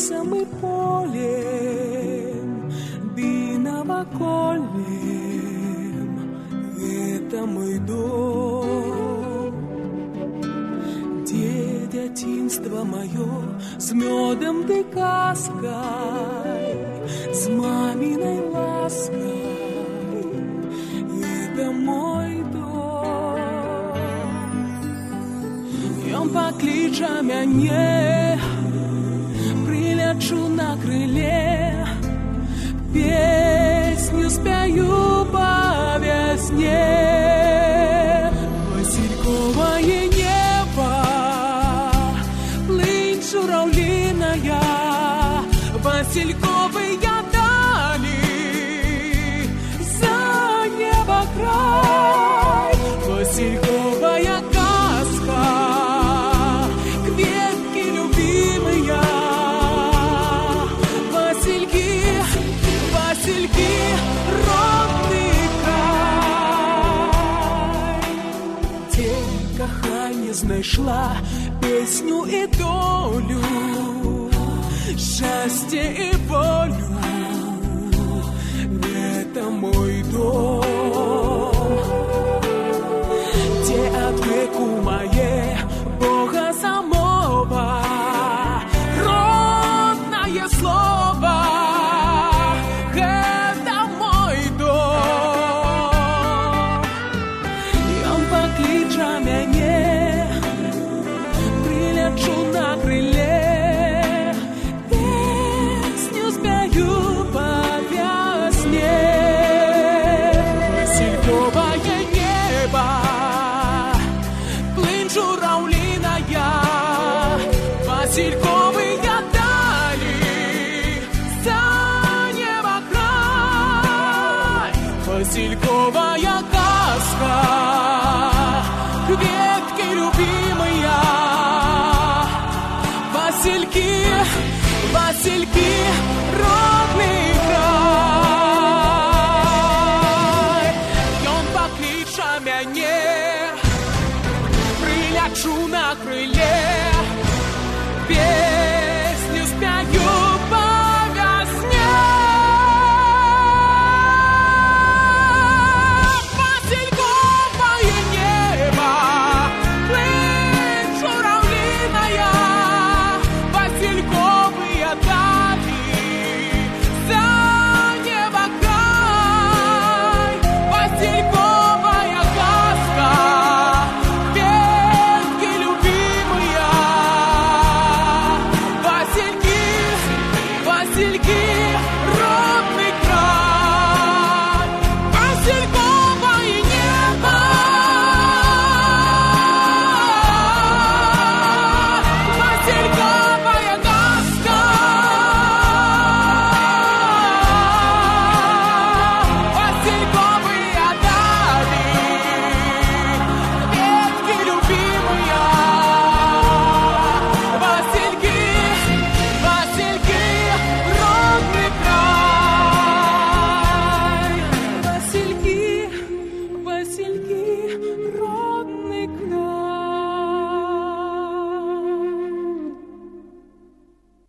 лесом и полем, биновокольным, это мой дом. Где детинство мое с медом ты каской, с маминой лаской, это мой дом. И он поклича меня, прилечу на крыле, песню спою по весне. Васильковое небо, плынь журавлиная, васильковые дали, за небо край, васильковая каска, кветки любимые, васильки, васильки, родный край. Где кохання знайшла песню и долю, счастье и волю, это мой дом. Где от веку мое Бога самого родное слово, это мой дом. И он поклича меня, прилечу на крыле, песню спою по весне. Васильковое небо, плынь журавлиная, васильковые дали, за небо край, васильковая каска, кветки любимые, васильки,